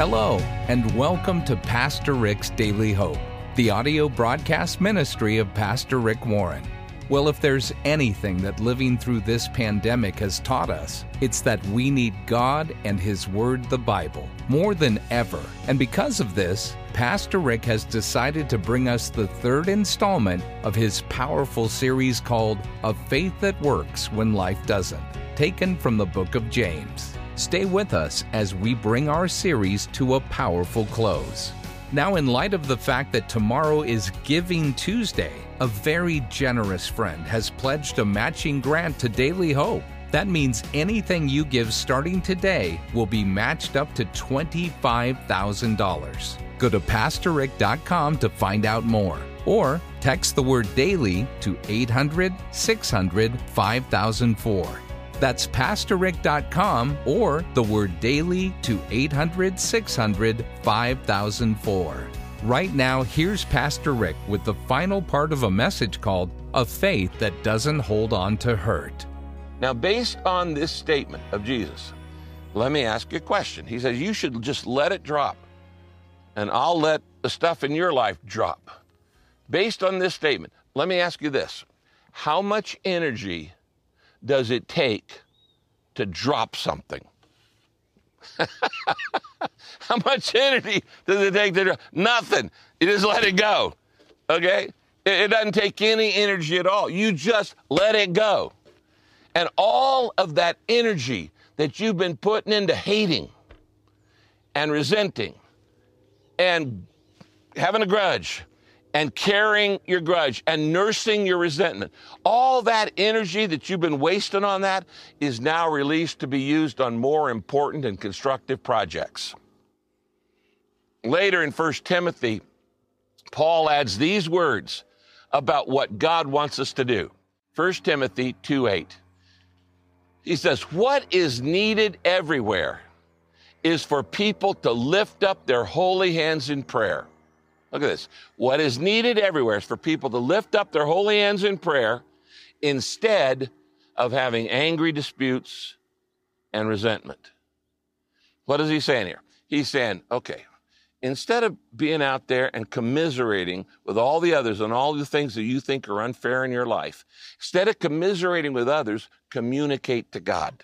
Hello, and welcome to Pastor Rick's Daily Hope, the audio broadcast ministry of Pastor Rick Warren. Well, if there's anything that living through this pandemic has taught us, it's that we need God and His Word, the Bible, more than ever. And because of this, Pastor Rick has decided to bring us the third installment of his powerful series called A Faith That Works When Life Doesn't, taken from the book of James. Stay with us as we bring our series to a powerful close. Now, in light of the fact that tomorrow is Giving Tuesday, a very generous friend has pledged a matching grant to Daily Hope. That means anything you give starting today will be matched up to $25,000. Go to PastorRick.com to find out more, or text the word DAILY to 800-600-5004. That's PastorRick.com or the word DAILY to 800-600-5004. Right now, here's Pastor Rick with the final part of a message called A Faith That Doesn't Hold On to Hurt. Now, based on this statement of Jesus, let me ask you a question. He says, you should just let it drop, and I'll let the stuff in your life drop. Based on this statement, let me ask you this. How much energy does it take to drop something? How much energy does it take to drop? Nothing. You just let it go, okay? It doesn't take any energy at all. You just let it go. And all of that energy that you've been putting into hating and resenting and having a grudge and carrying your grudge and nursing your resentment, all that energy that you've been wasting on that is now released to be used on more important and constructive projects. Later in 1 Timothy, Paul adds these words about what God wants us to do. 1 Timothy 2:8. He says, what is needed everywhere is for people to lift up their holy hands in prayer. Look at this. What is needed everywhere is for people to lift up their holy hands in prayer instead of having angry disputes and resentment. What is he saying here? He's saying, okay, instead of being out there and commiserating with all the others and all the things that you think are unfair in your life, instead of commiserating with others, communicate to God.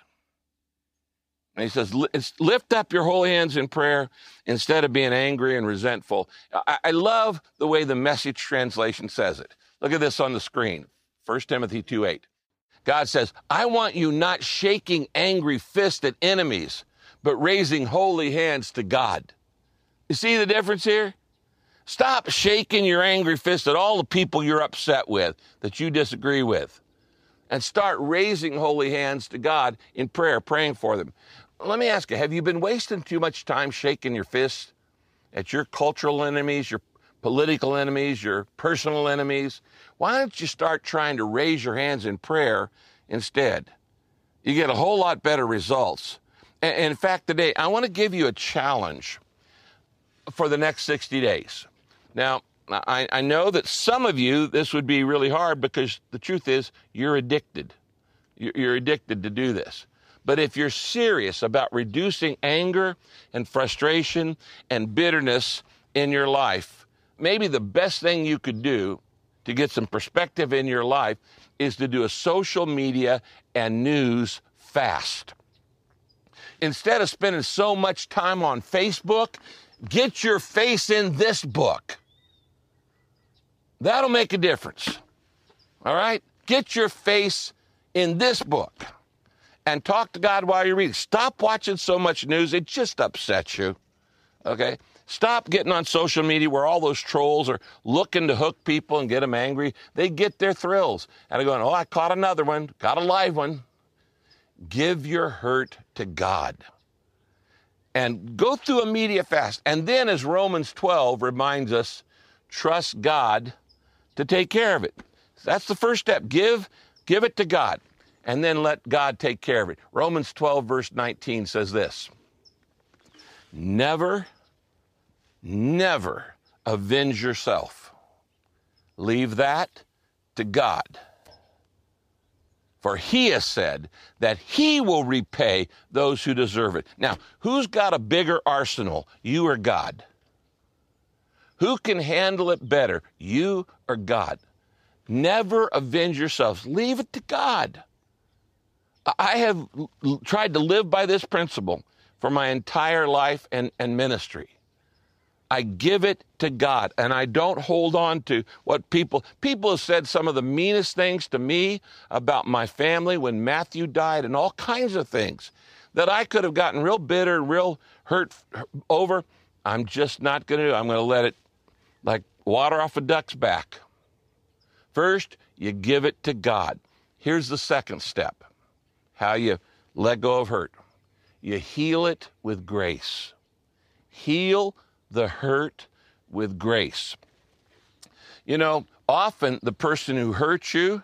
And he says, lift up your holy hands in prayer instead of being angry and resentful. I love the way the Message translation says it. Look at this on the screen, 1 Timothy 2:8. God says, I want you not shaking angry fists at enemies, but raising holy hands to God. You see the difference here? Stop shaking your angry fist at all the people you're upset with, that you disagree with, and start raising holy hands to God in prayer, praying for them. Let me ask you, have you been wasting too much time shaking your fist at your cultural enemies, your political enemies, your personal enemies? Why don't you start trying to raise your hands in prayer instead? You get a whole lot better results. And in fact, today, I want to give you a challenge for the next 60 days. Now, I know that some of you, this would be really hard because the truth is you're addicted. You're addicted to do this. But if you're serious about reducing anger and frustration and bitterness in your life, maybe the best thing you could do to get some perspective in your life is to do a social media and news fast. Instead of spending so much time on Facebook, get your face in this book. That'll make a difference. All right? Get your face in this book. And talk to God while you're reading. Stop watching so much news. It just upsets you, okay? Stop getting on social media where all those trolls are looking to hook people and get them angry. They get their thrills. And they're going, oh, I caught another one, caught a live one. Give your hurt to God. And go through a media fast. And then, as Romans 12 reminds us, trust God to take care of it. That's the first step. Give it to God. And then let God take care of it. Romans 12, verse 19 says this, never avenge yourself. Leave that to God. For he has said that he will repay those who deserve it. Now, who's got a bigger arsenal, you or God? Who can handle it better, you or God? Never avenge yourselves. Leave it to God. I have tried to live by this principle for my entire life and ministry. I give it to God, and I don't hold on to what people have said some of the meanest things to me about my family when Matthew died and all kinds of things that I could have gotten real bitter and real hurt over. I'm just not going to do it. I'm going to let it like water off a duck's back. First, you give it to God. Here's the second step, how you let go of hurt. You heal it with grace. Heal the hurt with grace. You know, often the person who hurts you,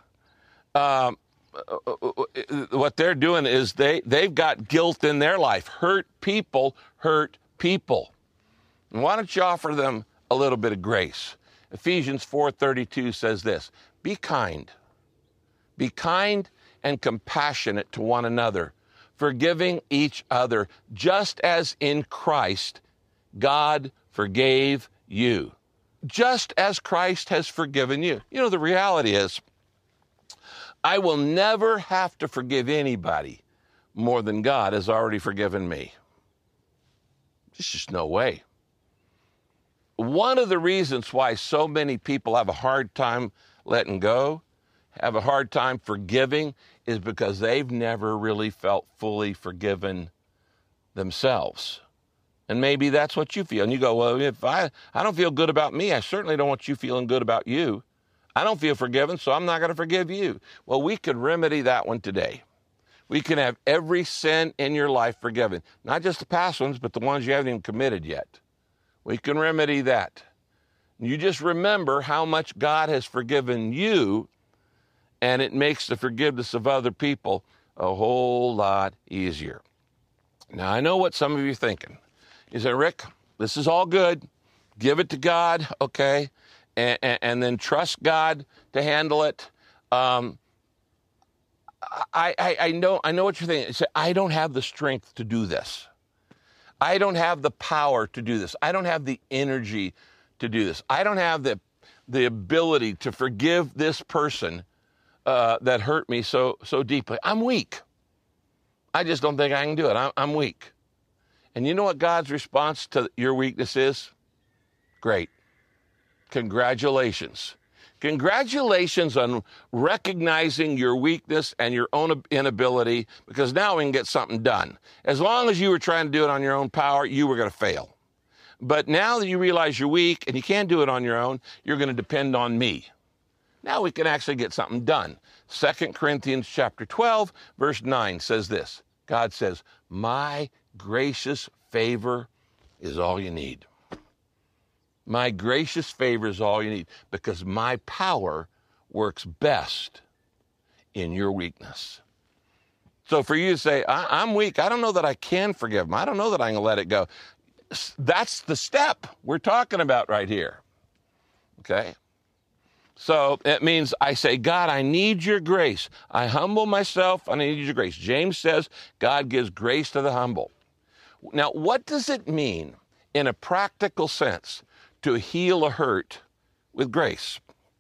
what they're doing is they've got guilt in their life. Hurt people hurt people. And why don't you offer them a little bit of grace? Ephesians 4:32 says this, be kind. Be kind and compassionate to one another, forgiving each other, just as in Christ God forgave you. Just as Christ has forgiven you. You know, the reality is, I will never have to forgive anybody more than God has already forgiven me. There's just no way. One of the reasons why so many people have a hard time letting go, have a hard time forgiving, is because they've never really felt fully forgiven themselves. And maybe that's what you feel. And you go, well, if I don't feel good about me, I certainly don't want you feeling good about you. I don't feel forgiven, so I'm not going to forgive you. Well, we could remedy that one today. We can have every sin in your life forgiven. Not just the past ones, but the ones you haven't even committed yet. We can remedy that. You just remember how much God has forgiven you, and it makes the forgiveness of other people a whole lot easier. Now, I know what some of you are thinking. You say, Rick, this is all good. Give it to God, okay, and then trust God to handle it. I know what you're thinking. You say, I don't have the strength to do this. I don't have the power to do this. I don't have the energy to do this. I don't have the ability to forgive this person that hurt me so deeply. I'm weak. I just don't think I can do it. I'm weak. And you know what God's response to your weakness is? Great. Congratulations. Congratulations on recognizing your weakness and your own inability, because now we can get something done. As long as you were trying to do it on your own power, you were going to fail. But now that you realize you're weak and you can't do it on your own, you're going to depend on me. Now we can actually get something done. 2 Corinthians chapter 12, verse 9 says this. God says, my gracious favor is all you need. My gracious favor is all you need, because my power works best in your weakness. So for you to say, I'm weak, I don't know that I can forgive him. I don't know that I can let it go. That's the step we're talking about right here. Okay? So it means I say, God, I need your grace. I humble myself, and I need your grace. James says God gives grace to the humble. Now, what does it mean in a practical sense to heal a hurt with grace?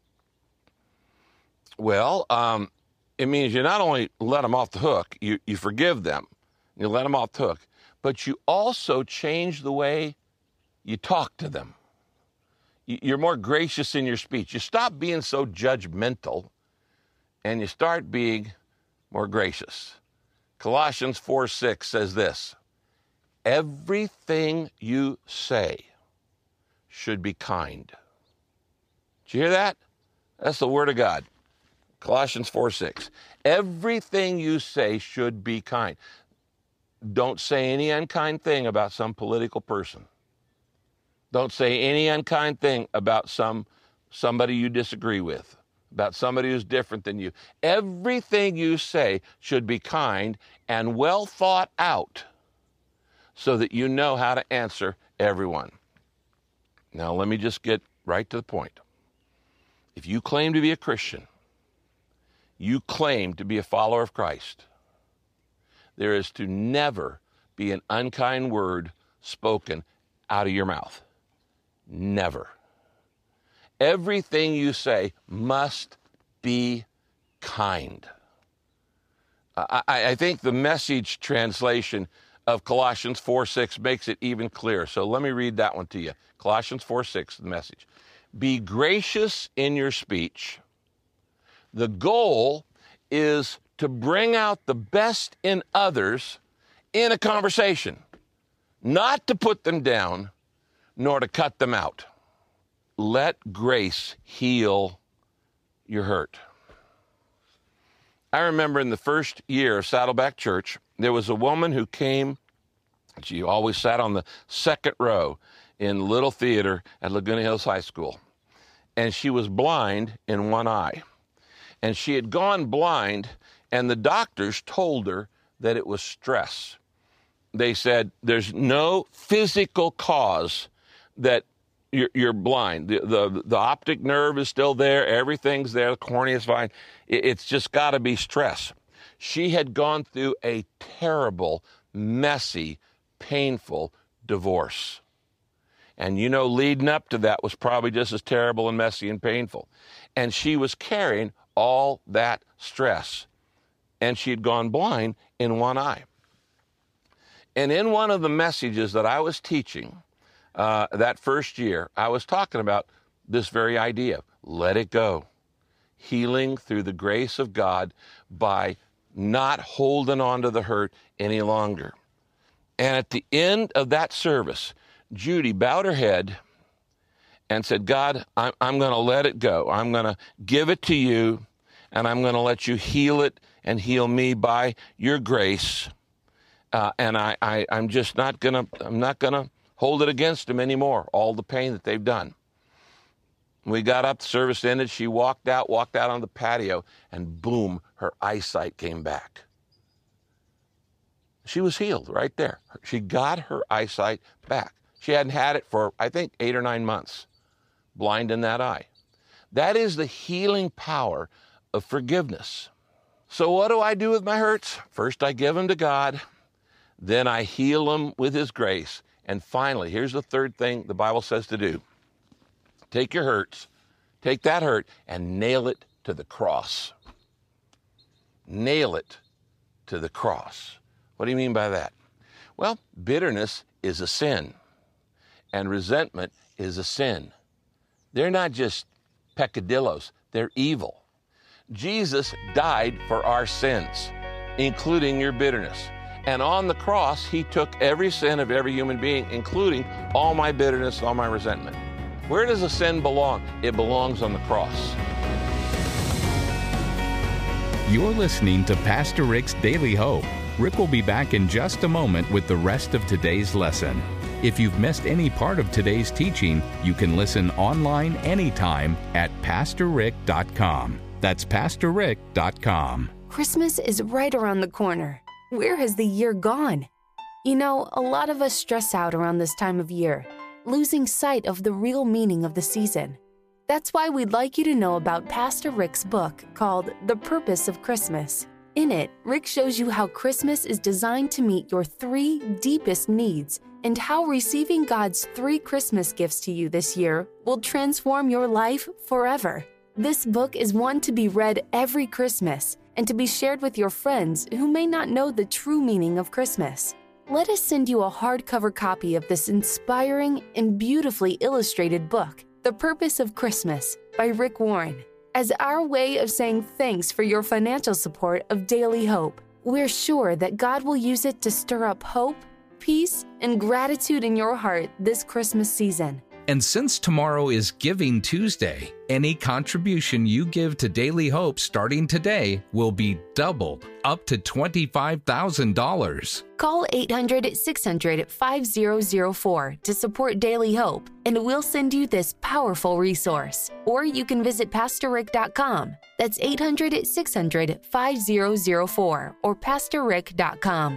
Well, it means you not only let them off the hook, you forgive them, you let them off the hook, but you also change the way you talk to them. You're more gracious in your speech. You stop being so judgmental, and you start being more gracious. Colossians 4:6 says this, everything you say should be kind. Did you hear that? That's the word of God. Colossians 4:6. Everything you say should be kind. Don't say any unkind thing about some political person. Don't say any unkind thing about somebody you disagree with, about somebody who's different than you. Everything you say should be kind and well thought out, so that you know how to answer everyone. Now, let me just get right to the point. If you claim to be a Christian, you claim to be a follower of Christ, there is to never be an unkind word spoken out of your mouth. Never. Everything you say must be kind. I think the Message translation of Colossians 4:6 makes it even clearer. So let me read that one to you. Colossians 4:6, the Message. Be gracious in your speech. The goal is to bring out the best in others in a conversation, not to put them down, nor to cut them out. Let grace heal your hurt. I remember in the first year of Saddleback Church, there was a woman who came. She always sat on the second row in Little Theater at Laguna Hills High School. And she was blind in one eye. And she had gone blind, and the doctors told her that it was stress. They said, there's no physical cause that you're blind. The optic nerve is still there. Everything's there. The cornea is fine. It's just got to be stress. She had gone through a terrible, messy, painful divorce. And leading up to that was probably just as terrible and messy and painful. And she was carrying all that stress. And she had gone blind in one eye. And in one of the messages that I was teaching that first year, I was talking about this very idea. Let it go. Healing through the grace of God by not holding on to the hurt any longer. And at the end of that service, Judy bowed her head and said, God, I'm going to let it go. I'm going to give it to you, and I'm going to let you heal it and heal me by your grace. And I'm just not going to hold it against them anymore, all the pain that they've done. We got up, the service ended, she walked out on the patio, and boom, her eyesight came back. She was healed right there. She got her eyesight back. She hadn't had it for, I think, 8 or 9 months, blind in that eye. That is the healing power of forgiveness. So what do I do with my hurts? First, I give them to God. Then I heal them with His grace. And finally, here's the third thing the Bible says to do. Take your hurts, take that hurt, and nail it to the cross. Nail it to the cross. What do you mean by that? Well, bitterness is a sin, and resentment is a sin. They're not just peccadillos, they're evil. Jesus died for our sins, including your bitterness. And on the cross, He took every sin of every human being, including all my bitterness, all my resentment. Where does a sin belong? It belongs on the cross. You're listening to Pastor Rick's Daily Hope. Rick will be back in just a moment with the rest of today's lesson. If you've missed any part of today's teaching, you can listen online anytime at PastorRick.com. That's PastorRick.com. Christmas is right around the corner. Where has the year gone? A lot of us stress out around this time of year, losing sight of the real meaning of the season. That's why we'd like you to know about Pastor Rick's book called The Purpose of Christmas. In it, Rick shows you how Christmas is designed to meet your 3 deepest needs and how receiving God's 3 Christmas gifts to you this year will transform your life forever. This book is one to be read every Christmas and to be shared with your friends who may not know the true meaning of Christmas. Let us send you a hardcover copy of this inspiring and beautifully illustrated book, The Purpose of Christmas, by Rick Warren. As our way of saying thanks for your financial support of Daily Hope, we're sure that God will use it to stir up hope, peace, and gratitude in your heart this Christmas season. And since tomorrow is Giving Tuesday, any contribution you give to Daily Hope starting today will be doubled, up to $25,000. Call 800-600-5004 to support Daily Hope, and we'll send you this powerful resource. Or you can visit PastorRick.com. That's 800-600-5004 or PastorRick.com.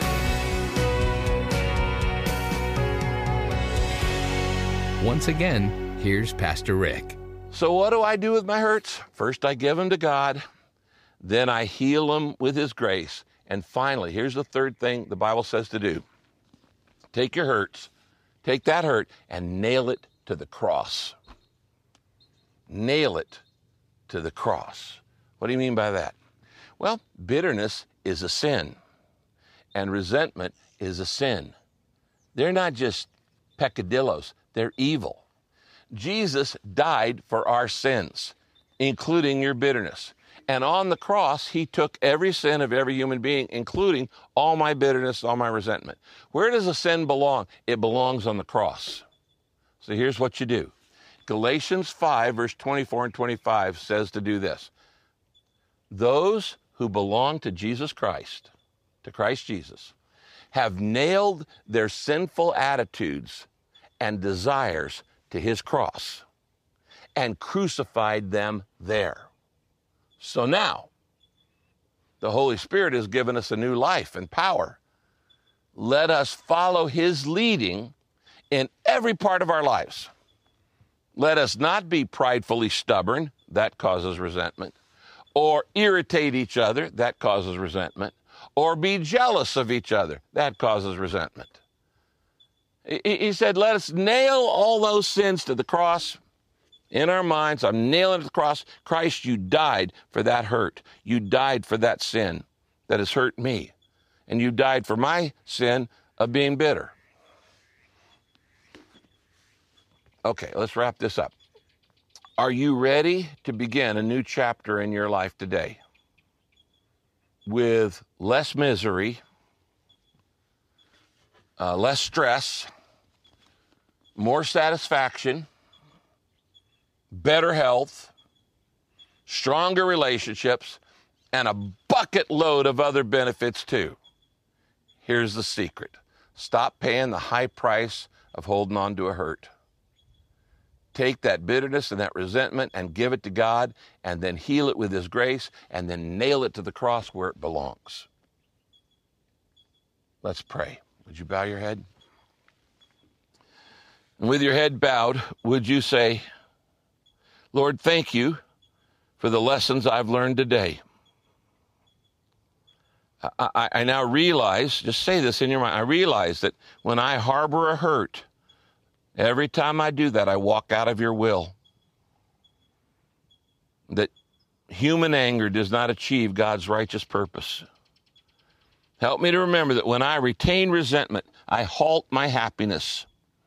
Once again, here's Pastor Rick. So what do I do with my hurts? First, I give them to God. Then I heal him with his grace. And finally, here's the third thing the Bible says to do. Take your hurts, take that hurt, and nail it to the cross. Nail it to the cross. What do you mean by that? Well, bitterness is a sin, and resentment is a sin. They're not just peccadillos, they're evil. Jesus died for our sins, including your bitterness. And on the cross, he took every sin of every human being, including all my bitterness, all my resentment. Where does a sin belong? It belongs on the cross. So here's what you do. Galatians 5, verse 24 and 25 says to do this. Those who belong to Jesus Christ, to Christ Jesus, have nailed their sinful attitudes and desires to his cross and crucified them there. So now, the Holy Spirit has given us a new life and power. Let us follow his leading in every part of our lives. Let us not be pridefully stubborn, that causes resentment, or irritate each other, that causes resentment, or be jealous of each other, that causes resentment. He said, let us nail all those sins to the cross. In our minds, I'm nailing it to the cross. Christ, you died for that hurt. You died for that sin that has hurt me. And you died for my sin of being bitter. Okay, let's wrap this up. Are you ready to begin a new chapter in your life today? With less misery, less stress, more satisfaction, better health, stronger relationships, and a bucket load of other benefits too. Here's the secret. Stop paying the high price of holding on to a hurt. Take that bitterness and that resentment and give it to God, and then heal it with his grace, and then nail it to the cross where it belongs. Let's pray. Would you bow your head? And with your head bowed, would you say, Lord, thank you for the lessons I've learned today. I now realize, just say this in your mind, I realize that when I harbor a hurt, every time I do that, I walk out of your will. That human anger does not achieve God's righteous purpose. Help me to remember that when I retain resentment, I halt my happiness.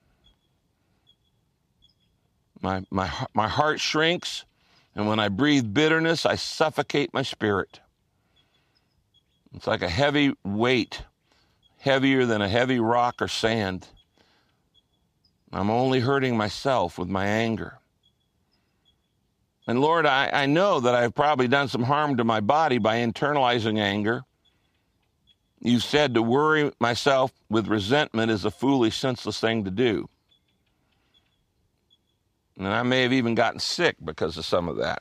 My heart shrinks, and when I breathe bitterness, I suffocate my spirit. It's like a heavy weight, heavier than a heavy rock or sand. I'm only hurting myself with my anger. And Lord, I know that I've probably done some harm to my body by internalizing anger. You said to worry myself with resentment is a foolish, senseless thing to do. And I may have even gotten sick because of some of that.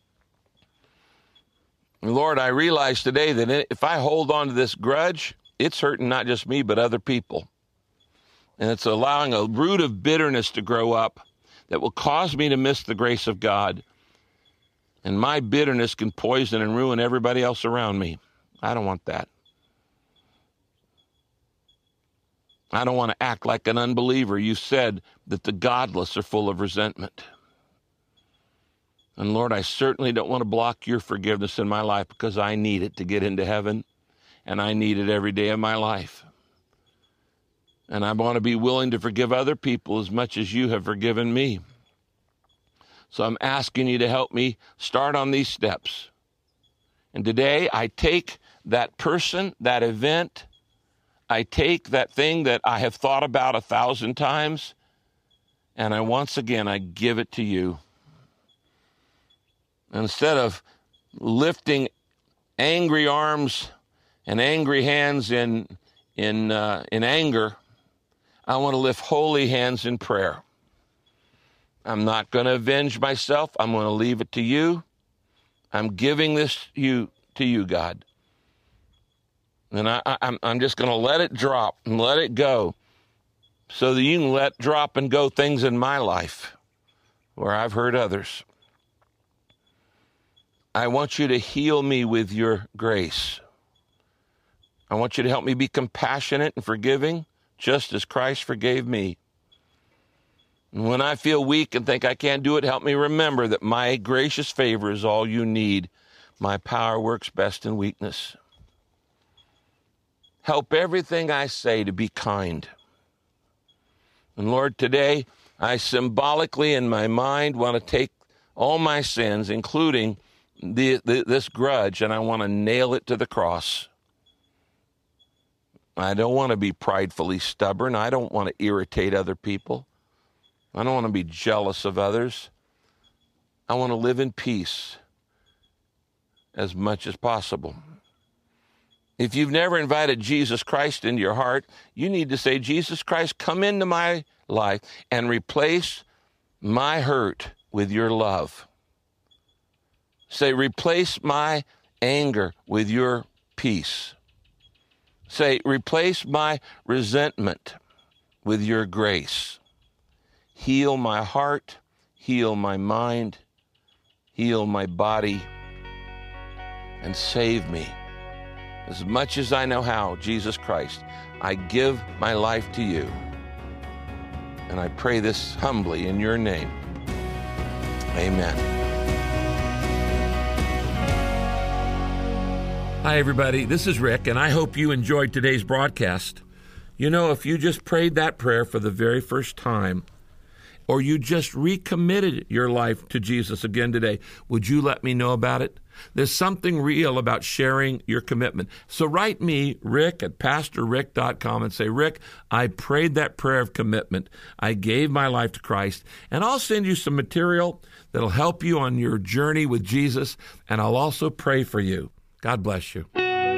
And Lord, I realize today that if I hold on to this grudge, it's hurting not just me, but other people. And it's allowing a root of bitterness to grow up that will cause me to miss the grace of God. And my bitterness can poison and ruin everybody else around me. I don't want that. I don't want to act like an unbeliever. You said that the godless are full of resentment. And Lord, I certainly don't want to block your forgiveness in my life because I need it to get into heaven, and I need it every day of my life. And I want to be willing to forgive other people as much as you have forgiven me. So I'm asking you to help me start on these steps. And today I take that person, that event, I take that thing that I have thought about 1,000 times, and once again, I give it to you. Instead of lifting angry arms and angry hands in anger, I want to lift holy hands in prayer. I'm not going to avenge myself. I'm going to leave it to you. I'm giving this to you, God. And I'm just going to let it drop and let it go so that you can let drop and go things in my life where I've hurt others. I want you to heal me with your grace. I want you to help me be compassionate and forgiving, just as Christ forgave me. And when I feel weak and think I can't do it, help me remember that my gracious favor is all you need. My power works best in weakness. Help everything I say to be kind. And Lord, today I symbolically in my mind want to take all my sins, including this grudge, and I want to nail it to the cross. I don't want to be pridefully stubborn. I don't want to irritate other people. I don't want to be jealous of others. I want to live in peace as much as possible. If you've never invited Jesus Christ into your heart, you need to say, Jesus Christ, come into my life and replace my hurt with your love. Say, replace my anger with your peace. Say, replace my resentment with your grace. Heal my heart, heal my mind, heal my body, and save me. As much as I know how, Jesus Christ, I give my life to you. And I pray this humbly in your name. Amen. Hi, everybody. This is Rick, and I hope you enjoyed today's broadcast. You know, if you just prayed that prayer for the very first time, or you just recommitted your life to Jesus again today, would you let me know about it? There's something real about sharing your commitment. So write me, Rick, at PastorRick.com and say, Rick, I prayed that prayer of commitment. I gave my life to Christ, and I'll send you some material that'll help you on your journey with Jesus, and I'll also pray for you. God bless you.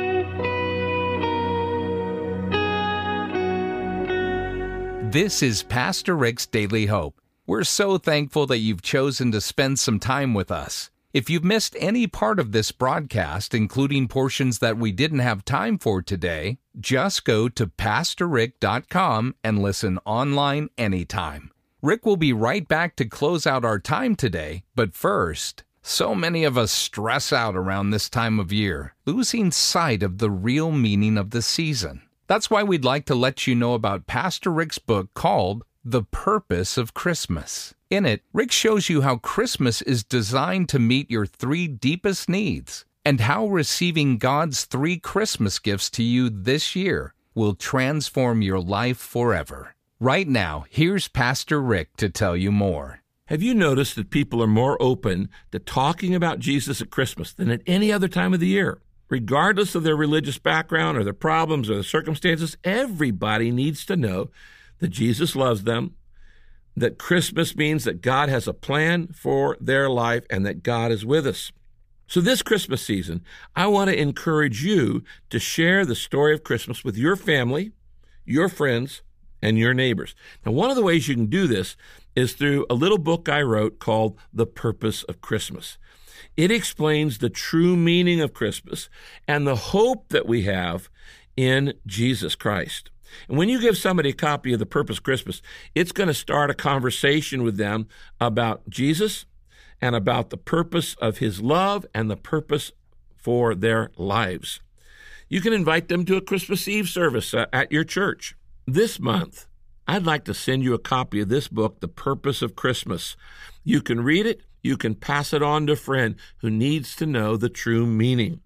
This is Pastor Rick's Daily Hope. We're so thankful that you've chosen to spend some time with us. If you've missed any part of this broadcast, including portions that we didn't have time for today, just go to PastorRick.com and listen online anytime. Rick will be right back to close out our time today, but first, so many of us stress out around this time of year, losing sight of the real meaning of the season. That's why we'd like to let you know about Pastor Rick's book called The Purpose of Christmas. In it, Rick shows you how Christmas is designed to meet your 3 deepest needs, and how receiving God's 3 Christmas gifts to you this year will transform your life forever. Right now, here's Pastor Rick to tell you more. Have you noticed that people are more open to talking about Jesus at Christmas than at any other time of the year? Regardless of their religious background or their problems or their circumstances, everybody needs to know that Jesus loves them, that Christmas means that God has a plan for their life and that God is with us. So this Christmas season, I want to encourage you to share the story of Christmas with your family, your friends, and your neighbors. Now, one of the ways you can do this is through a little book I wrote called The Purpose of Christmas. It explains the true meaning of Christmas and the hope that we have in Jesus Christ. And when you give somebody a copy of The Purpose of Christmas, it's going to start a conversation with them about Jesus and about the purpose of his love and the purpose for their lives. You can invite them to a Christmas Eve service at your church. This month, I'd like to send you a copy of this book, The Purpose of Christmas. You can read it. You can pass it on to a friend who needs to know the true meaning.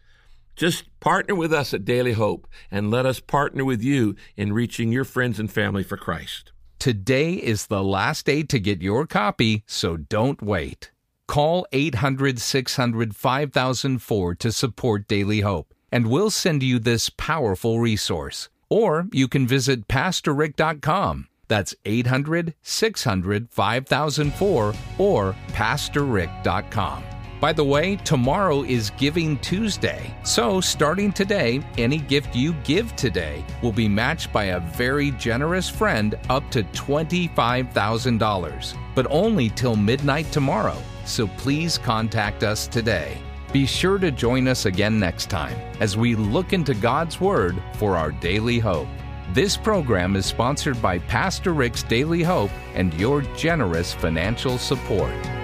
Just partner with us at Daily Hope and let us partner with you in reaching your friends and family for Christ. Today is the last day to get your copy, so don't wait. Call 800-600-5004 to support Daily Hope, and we'll send you this powerful resource. Or you can visit PastorRick.com. That's 800-600-5004 or PastorRick.com. By the way, tomorrow is Giving Tuesday. So starting today, any gift you give today will be matched by a very generous friend up to $25,000, but only till midnight tomorrow. So please contact us today. Be sure to join us again next time as we look into God's Word for our daily hope. This program is sponsored by Pastor Rick's Daily Hope and your generous financial support.